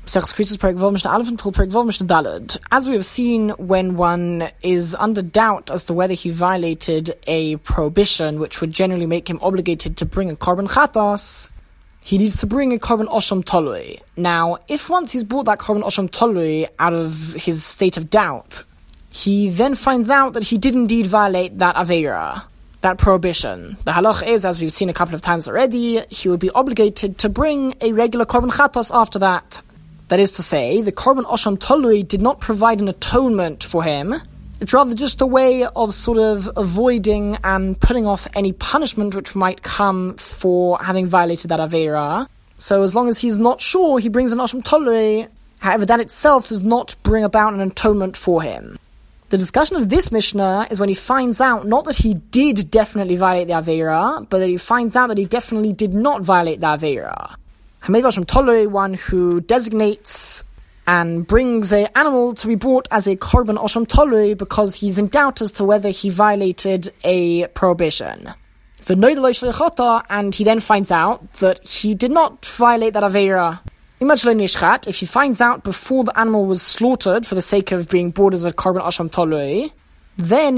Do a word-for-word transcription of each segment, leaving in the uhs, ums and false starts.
As we have seen, when one is under doubt as to whether he violated a prohibition, which would generally make him obligated to bring a korban chatas, he needs to bring a korban osham tolui. Now, if once he's brought that korban osham tolui out of his state of doubt, he then finds out that he did indeed violate that aveira, that prohibition. The halach is, as we've seen a couple of times already, he would be obligated to bring a regular korban chatas after that. That is to say, the korban osham tolui did not provide an atonement for him. It's rather just a way of sort of avoiding and putting off any punishment which might come for having violated that aveira. So as long as he's not sure, he brings an osham tolui. However, that itself does not bring about an atonement for him. The discussion of this Mishnah is when he finds out not that he did definitely violate the aveira, but that he finds out that he definitely did not violate the aveira. Hamei Osham Tolui, one who designates and brings an animal to be brought as a korban Osham Tolui because he's in doubt as to whether he violated a prohibition. And he then finds out that he did not violate that aveira. If he finds out before the animal was slaughtered for the sake of being brought as a korban osham tolui, then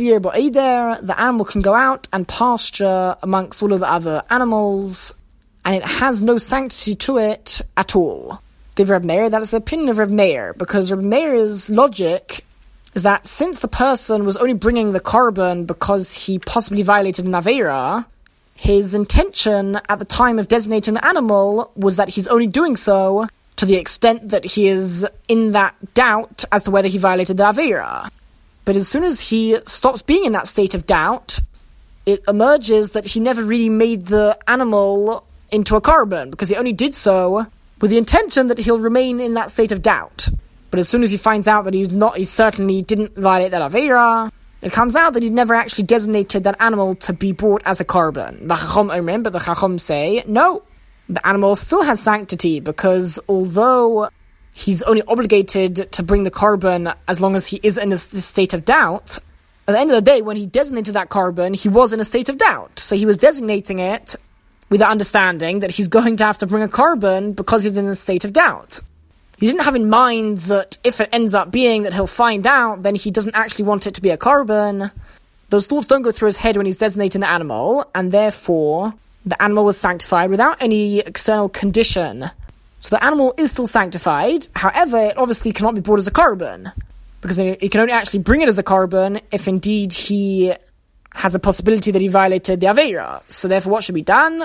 the animal can go out and pasture amongst all of the other animals, and it has no sanctity to it at all. The Reb Meir, that is the opinion of Reb Meir, because Reb Meir's logic is that since the person was only bringing the korban because he possibly violated an aveira, his intention at the time of designating the animal was that he's only doing so to the extent that he is in that doubt as to whether he violated the aveira. But as soon as he stops being in that state of doubt, it emerges that he never really made the animal into a korban, because he only did so with the intention that he'll remain in that state of doubt. But as soon as he finds out that he's not, he certainly didn't violate that aveira, it comes out that he never actually designated that animal to be brought as a korban. The Chacham Omrim, but the Chacham say, no, the animal still has sanctity, because although he's only obligated to bring the korban as long as he is in this, this state of doubt, at the end of the day, when he designated that korban, he was in a state of doubt. So he was designating it with the understanding that he's going to have to bring a korban because he's in a state of doubt. He didn't have in mind that if it ends up being that he'll find out, then he doesn't actually want it to be a korban. Those thoughts don't go through his head when he's designating the animal, and therefore the animal was sanctified without any external condition. So the animal is still sanctified, however, it obviously cannot be brought as a korban, because he can only actually bring it as a korban if indeed he has a possibility that he violated the aveira. So therefore what should be done?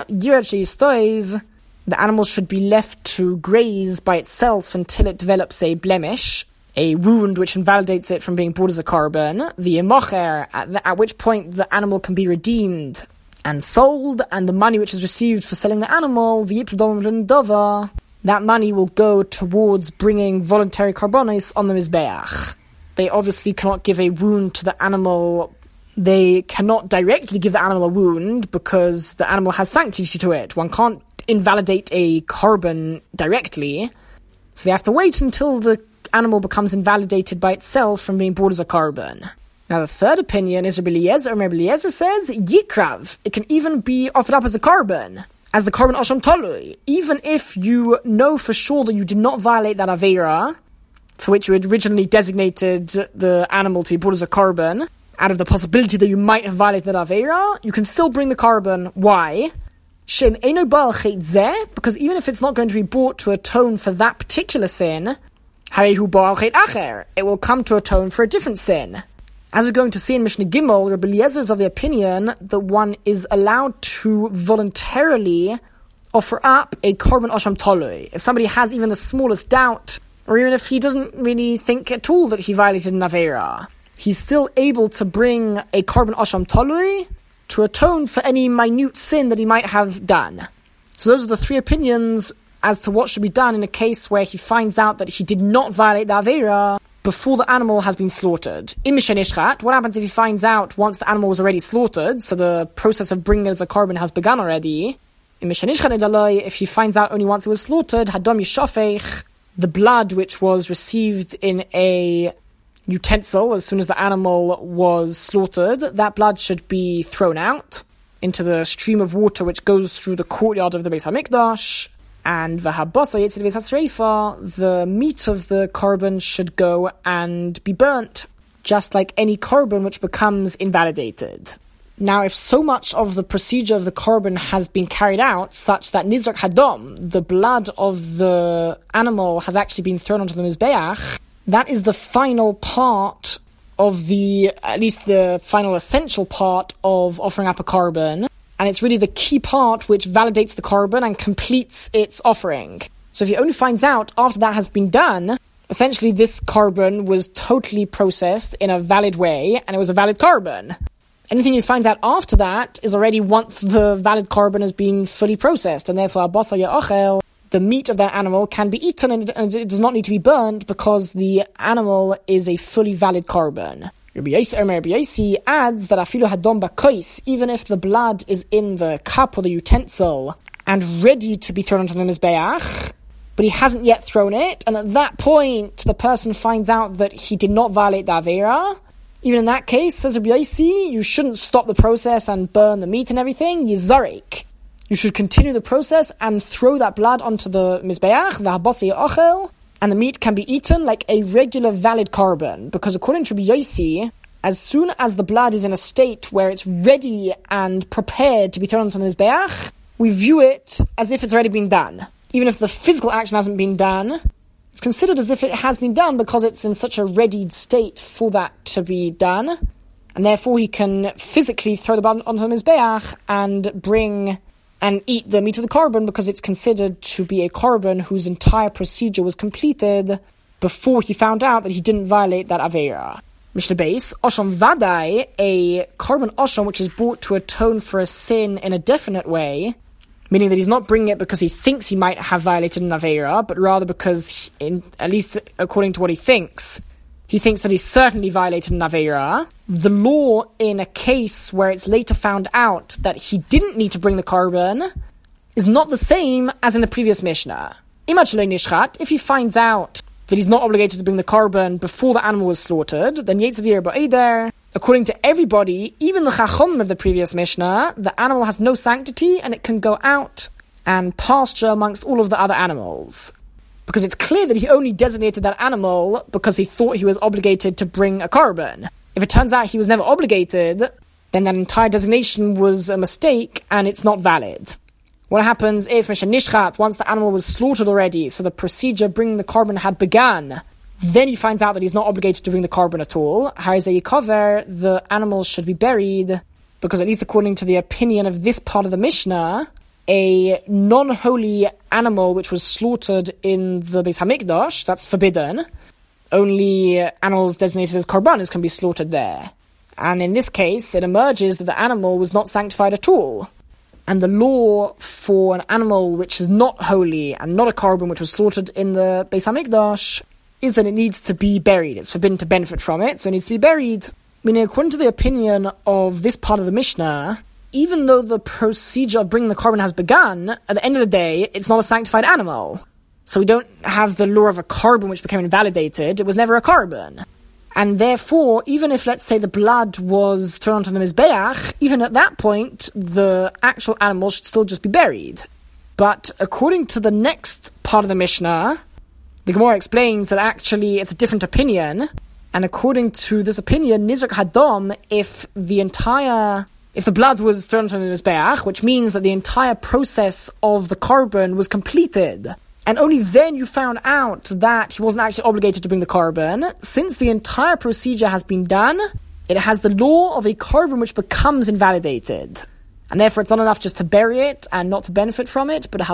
The animal should be left to graze by itself until it develops a blemish, a wound which invalidates it from being brought as a korban, the emocher, at, the, at which point the animal can be redeemed and sold, and the money which is received for selling the animal, the dova, that money will go towards bringing voluntary korbanos on the mizbeach. They obviously cannot give a wound to the animal. They cannot directly give the animal a wound because the animal has sanctity to it. One can't invalidate a korban directly, so they have to wait until the animal becomes invalidated by itself from being brought as a korban. Now the third opinion is Rabbi Eliezer. Rabbi Eliezer says yikrav. It can even be offered up as a korban, as the korban osham tolui, even if you know for sure that you did not violate that aveira for which you had originally designated the animal to be brought as a korban. Out of the possibility that you might have violated that aveira, you can still bring the korban. Why? Because even if it's not going to be brought to atone for that particular sin, it will come to atone for a different sin. As we're going to see in Mishnah Gimel, Rabbi Eliezer is of the opinion that one is allowed to voluntarily offer up a korban osham tolui. If somebody has even the smallest doubt, or even if he doesn't really think at all that he violated an aveira, he's still able to bring a korban osham tolui to atone for any minute sin that he might have done. So those are the three opinions as to what should be done in a case where he finds out that he did not violate the aveira before the animal has been slaughtered. What happens if he finds out once the animal was already slaughtered, so the process of bringing it as a korban has begun already? If he finds out only once it was slaughtered, the blood which was received in a utensil as soon as the animal was slaughtered, that blood should be thrown out into the stream of water which goes through the courtyard of the Beis HaMikdash, And v'habasa yitzid beis hasreifa, the meat of the korban should go and be burnt, just like any korban which becomes invalidated. Now, if so much of the procedure of the korban has been carried out, such that nizrak hadom, the blood of the animal, has actually been thrown onto the mizbeach, that is the final part of the, at least the final essential part of offering up a korban, and it's really the key part which validates the korban and completes its offering. So if he only finds out after that has been done, essentially this korban was totally processed in a valid way, and it was a valid korban. Anything he finds out after that is already once the valid korban has been fully processed, and therefore basar ya'achel, the meat of that animal can be eaten, and it does not need to be burned because the animal is a fully valid korban. Rabbi Yossi adds that afilu hadom b'kois, even if the blood is in the cup or the utensil and ready to be thrown onto the mizbeach, but he hasn't yet thrown it, and at that point the person finds out that he did not violate the avera. Even in that case, says Rabbi Yossi, you shouldn't stop the process and burn the meat and everything. Yizarik. You should continue the process and throw that blood onto the mizbeach, v'habasa ya'achel, and the meat can be eaten like a regular valid korban. Because according to Rabbi Yossi, as soon as the blood is in a state where it's ready and prepared to be thrown onto the mizbeach, we view it as if it's already been done. Even if the physical action hasn't been done, it's considered as if it has been done because it's in such a readied state for that to be done. And therefore he can physically throw the blood onto the mizbeach and bring and eat the meat of the korban because it's considered to be a korban whose entire procedure was completed before he found out that he didn't violate that avera. Mishnah Beis, Osham Vadai, a korban Osham which is brought to atone for a sin in a definite way, meaning that he's not bringing it because he thinks he might have violated an avera, but rather because, he, in, at least according to what he thinks, he thinks that he certainly violated an avera. The law in a case where it's later found out that he didn't need to bring the korban is not the same as in the previous Mishnah. If he finds out that he's not obligated to bring the korban before the animal was slaughtered, then Yetzavir Ba'eder, according to everybody, even the Chacham of the previous Mishnah, the animal has no sanctity and it can go out and pasture amongst all of the other animals. Because it's clear that he only designated that animal because he thought he was obligated to bring a korban. If it turns out he was never obligated, then that entire designation was a mistake and it's not valid. What happens if Misha Nishchat, once the animal was slaughtered already, so the procedure of bringing the korban had begun, then he finds out that he's not obligated to bring the korban at all, the animal should be buried, because at least according to the opinion of this part of the Mishnah, a non-holy animal which was slaughtered in the Beis Hamikdash, that's forbidden. Only animals designated as korbanos can be slaughtered there. And in this case, it emerges that the animal was not sanctified at all. And the law for an animal which is not holy and not a korban which was slaughtered in the Beis Hamikdash is that it needs to be buried. It's forbidden to benefit from it, so it needs to be buried. Meaning, according to the opinion of this part of the Mishnah, even though the procedure of bringing the korban has begun, at the end of the day, it's not a sanctified animal. So we don't have the law of a korban which became invalidated. It was never a korban. And therefore, even if, let's say, the blood was thrown onto the mizbeach, even at that point, the actual animal should still just be buried. But according to the next part of the Mishnah, the Gemara explains that actually it's a different opinion. And according to this opinion, nizrak hadom, if the entire... If the blood was thrown onto the mizbeach, which means that the entire process of the korban was completed, and only then you found out that he wasn't actually obligated to bring the korban, since the entire procedure has been done, it has the law of a korban which becomes invalidated. And therefore it's not enough just to bury it and not to benefit from it, but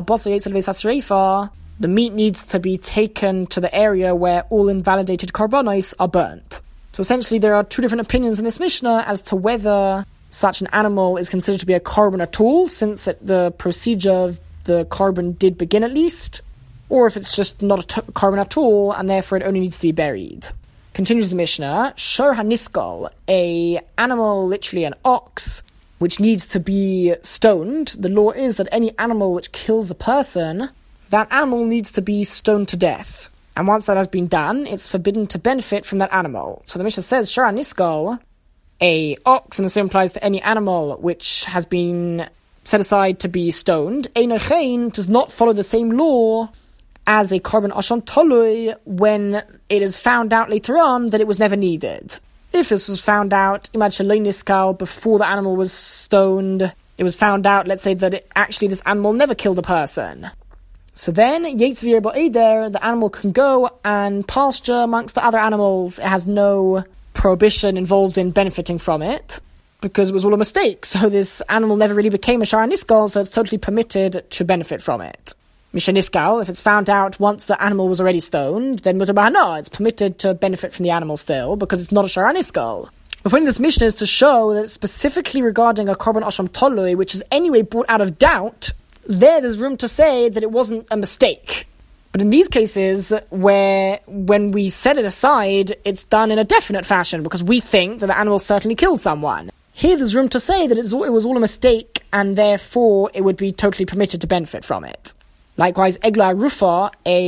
the meat needs to be taken to the area where all invalidated korbanos are burnt. So essentially there are two different opinions in this Mishnah as to whether such an animal is considered to be a korban at all, since it, the procedure of the korban did begin at least, or if it's just not a t- korban at all, and therefore it only needs to be buried. Continues the Mishnah, Shor HaNiskal, a animal, literally an ox, which needs to be stoned. The law is that any animal which kills a person, that animal needs to be stoned to death. And once that has been done, it's forbidden to benefit from that animal. So the Mishnah says, Shor HaNiskal, a ox, and this implies that any animal which has been set aside to be stoned, Einochein does not follow the same law as a korban asham tolui when it is found out later on that it was never needed. If this was found out, imagine niskal, before the animal was stoned, it was found out, let's say, that it, actually this animal never killed a person. So then, Yetzvir Ba'eder, the animal can go and pasture amongst the other animals. It has no prohibition involved in benefiting from it, because it was all a mistake. So this animal never really became a Shara Niskal, so it's totally permitted to benefit from it. Misha Niskal, if it's found out once the animal was already stoned, then Mutar Bahana, it's permitted to benefit from the animal still, because it's not a Shara Niskal. The point of this mission is to show that specifically regarding a korban asham tolui, which is anyway brought out of doubt, there there's room to say that it wasn't a mistake. But in these cases, where when we set it aside, it's done in a definite fashion, because we think that the animal certainly killed someone. Here there's room to say that it was all, it was all a mistake, and therefore it would be totally permitted to benefit from it. Likewise, Egla Rufa,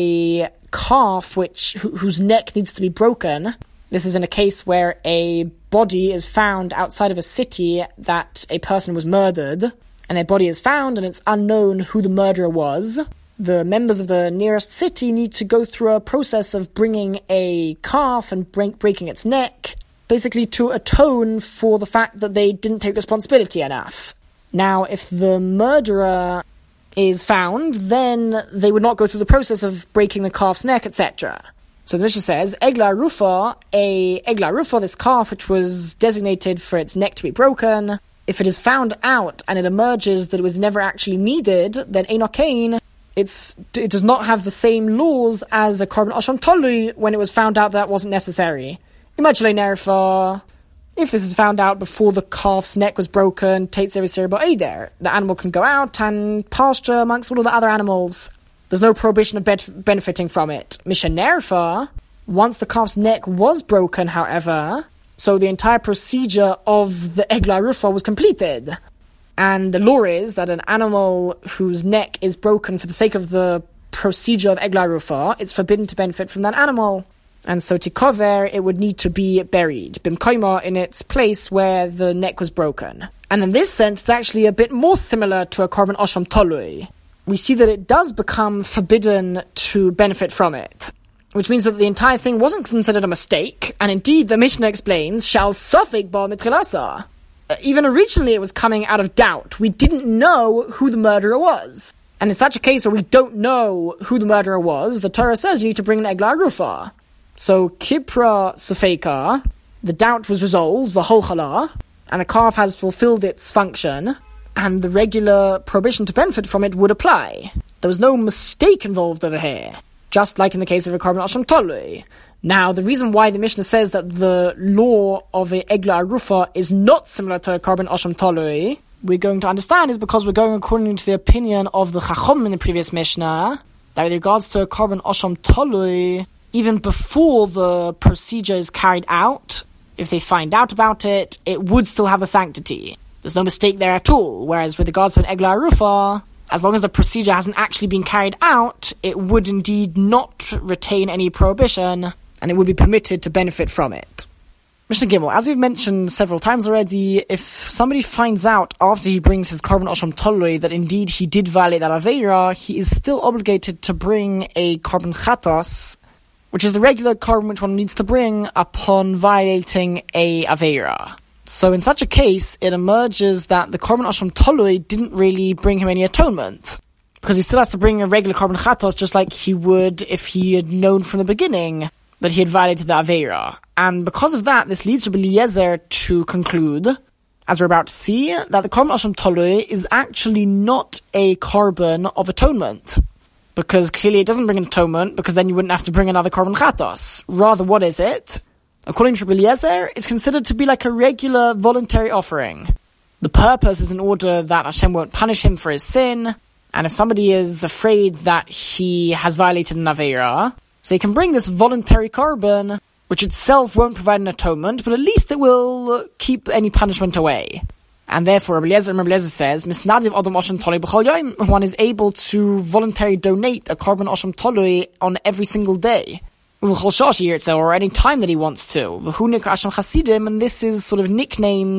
a calf which whose neck needs to be broken. This is in a case where a body is found outside of a city that a person was murdered, and their body is found and it's unknown who the murderer was. The members of the nearest city need to go through a process of bringing a calf and break, breaking its neck, basically to atone for the fact that they didn't take responsibility enough. Now, if the murderer is found, then they would not go through the process of breaking the calf's neck, et cetera. So the Mishnah says, Egla Rufa, a Egla Rufa, this calf which was designated for its neck to be broken, if it is found out and it emerges that it was never actually needed, then Einochein, it's it does not have the same laws as a korban asham tolui when it was found out that wasn't necessary. Imagine Nerfa, if this is found out before the calf's neck was broken, Tates Evisir Ba'eder, the animal can go out and pasture amongst all of the other animals. There's no prohibition of be- benefiting from it. Misha Nerfa, once the calf's neck was broken, however, so the entire procedure of the Egla Rufa was completed. And the law is that an animal whose neck is broken for the sake of the procedure of Egla Rufa, it's forbidden to benefit from that animal. And so tikover, it would need to be buried, bimkoima, in its place where the neck was broken. And in this sense, it's actually a bit more similar to a korban asham tolui. We see that it does become forbidden to benefit from it, which means that the entire thing wasn't considered a mistake, and indeed the Mishnah explains, shal sofik ba mitrilasa. Even originally it was coming out of doubt. We didn't know who the murderer was. And in such a case where we don't know who the murderer was, the Torah says you need to bring an Egla Rufa. So, Kipra Sofeka, the doubt was resolved, the holchala, and the calf has fulfilled its function, and the regular prohibition to benefit from it would apply. There was no mistake involved over here, just like in the case of a korban asham tolui. Now, the reason why the Mishnah says that the law of a Egla Rufa is not similar to a korban asham tolui, we're going to understand is because we're going according to the opinion of the Chacham in the previous Mishnah, that with regards to a korban asham tolui, even before the procedure is carried out, if they find out about it, it would still have a sanctity. There's no mistake there at all. Whereas with regards to an Egla Rufa, as long as the procedure hasn't actually been carried out, it would indeed not retain any prohibition, and it would be permitted to benefit from it. Mishnah Gimel, as we've mentioned several times already, if somebody finds out after he brings his korban asham tolui that indeed he did violate that aveira, he is still obligated to bring a korban chatas, which is the regular korban which one needs to bring upon violating a aveira. So in such a case, it emerges that the korban asham tolui didn't really bring him any atonement, because he still has to bring a regular korban chatos just like he would if he had known from the beginning that he had violated the aveira. And because of that, this leads Rabbi Eliezer to conclude, as we're about to see, that the korban asham tolui is actually not a korban of atonement. Because clearly it doesn't bring an atonement, because then you wouldn't have to bring another korban chatos. Rather, what is it? According to Rabbi Eliezer, it's considered to be like a regular voluntary offering. The purpose is in order that Hashem won't punish him for his sin, and if somebody is afraid that he has violated an aveira, so he can bring this voluntary korban, which itself won't provide an atonement, but at least it will keep any punishment away. And therefore, Rabbi Eliezer, Rabbi Eliezer says, Misnadiv Adam Asham Tolui B'chol Yom, one is able to voluntarily donate a korban Asham Tolui on every single day. Or any time that he wants to. And this is sort of nicknamed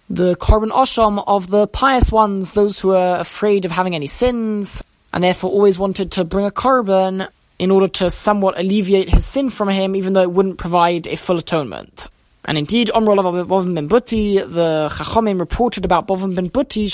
the Korban Osham of the pious ones, those who are afraid of having any sins, and therefore always wanted to bring a Korban in order to somewhat alleviate his sin from him, even though it wouldn't provide a full atonement. And indeed, Omro Bovim ben Buti, the Chachomim reported about Bovim ben Buti,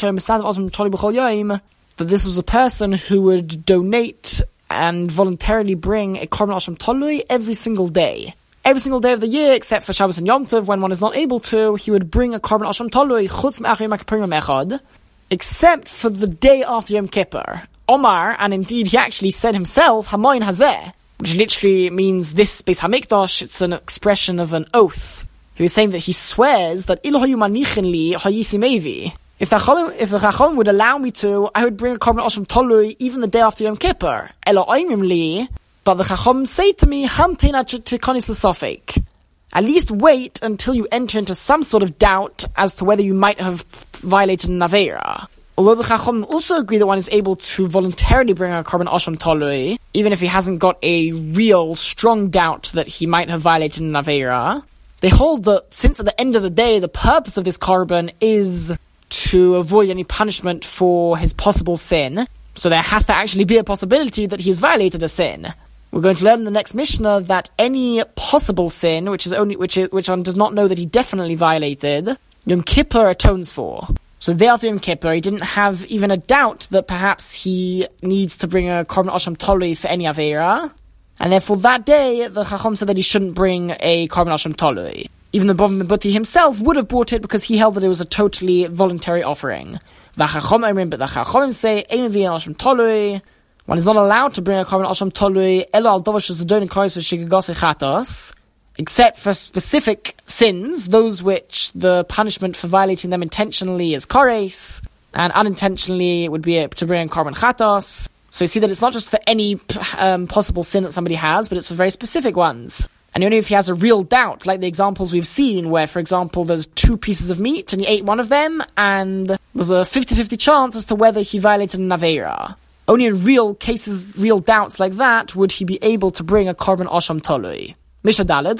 that this was a person who would donate and voluntarily bring a Korban Osham Tolui every single day. Every single day of the year, except for Shabbos and Yom Tov, when one is not able to, he would bring a Korban Osham Tolui, chutz me'achar Yom Kippurim echad, except for the day after Yom Kippur. Omar, and indeed he actually said himself, Hamoin Hazeh, which literally means this Beis HaMikdash, it's an expression of an oath. He was saying that he swears that Il hayu manichin li hayisi mevi. If the Chacham, if the Chacham would allow me to, I would bring a Korban Osham Tolui even the day after Yom Kippur. Elo oimim li, but the Chacham say to me, Hamtein ad tikonis l'sofek. At least wait until you enter into some sort of doubt as to whether you might have violated an Aveira. Although the Chacham also agree that one is able to voluntarily bring a Korban Osham Tolui, even if he hasn't got a real, strong doubt that he might have violated an Aveira, they hold that since at the end of the day, the purpose of this Korban is to avoid any punishment for his possible sin, so there has to actually be a possibility that he has violated a sin. We're going to learn in the next Mishnah that any possible sin, which is only which is, which one does not know that he definitely violated, Yom Kippur atones for. So the day after Yom Kippur, he didn't have even a doubt that perhaps he needs to bring a Korban Osham Tolui for any Aveira, and therefore that day, the Chacham said that he shouldn't bring a Korban Osham Tolui. Even the Bovim ben Buti himself would have brought it because he held that it was a totally voluntary offering. The Chacham, but the Chacham say, Ein Mevi Osham Tolui, one is not allowed to bring a Korban Osham Tolui, Elo al Dovash Zedon Kois V'Shigagos Chatos, except for specific sins, those which the punishment for violating them intentionally is Kores, and unintentionally it would be to bring Korban Chatos. So you see that it's not just for any um, possible sin that somebody has, but it's for very specific ones. And only if he has a real doubt, like the examples we've seen, where, for example, there's two pieces of meat, and he ate one of them, and there's a fifty-fifty chance as to whether he violated an Aveira. Only in real cases, real doubts like that, would he be able to bring a Korban Osham Tolui. Mishnah Daled,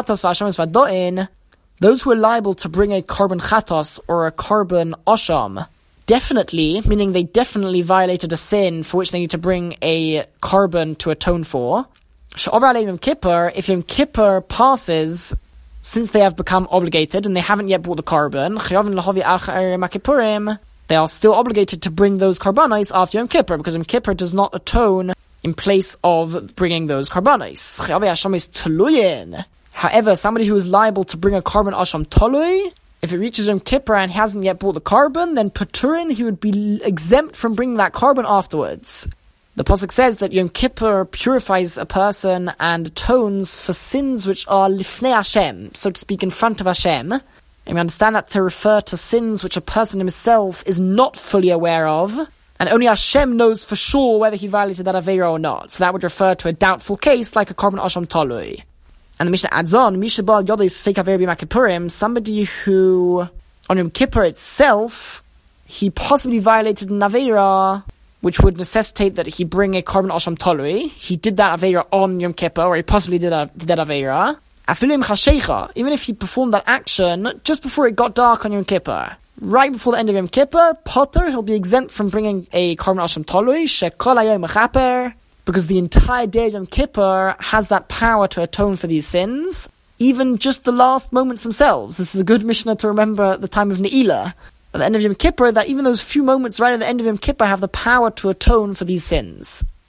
those who are liable to bring a Korban Chatos or a Korban Osham, definitely, meaning they definitely violated a sin for which they need to bring a Korban to atone for. Yom Kippur, if Yom Kippur passes, since they have become obligated and they haven't yet brought the Korban, they are still obligated to bring those Korbanos after Yom Kippur, because Yom Kippur does not atone in place of bringing those Korbanos. However, somebody who is liable to bring a Korban Osham Tolui, if it reaches Yom Kippur and hasn't yet brought the Korban, then Peturin, he would be exempt from bringing that Korban afterwards. The Pasuk says that Yom Kippur purifies a person and atones for sins which are lifnei Hashem, so to speak, in front of Hashem. And we understand that to refer to sins which a person himself is not fully aware of, and only Hashem knows for sure whether he violated that Aveira or not. So that would refer to a doubtful case like a Korban Osham Tolui. And the Mishnah adds on, Mishabal Yodis Fake Aveira B'Yom Kippurim, somebody who, on Yom Kippur itself, he possibly violated an Aveira, which would necessitate that he bring a Korban Osham Tolui. He did that Aveira on Yom Kippur, or he possibly did, a, did that Aveira. Afilim Chashecha, even if he performed that action just before it got dark on Yom Kippur, right before the end of Yom Kippur, Potter, he'll be exempt from bringing a Korban Osham Tolui, Shekol Hayom Mechaper, because the entire day of Yom Kippur has that power to atone for these sins, even just the last moments themselves. This is a good Mishnah to remember at the time of Ne'ilah, at the end of Yom Kippur, that even those few moments right at the end of Yom Kippur have the power to atone for these sins.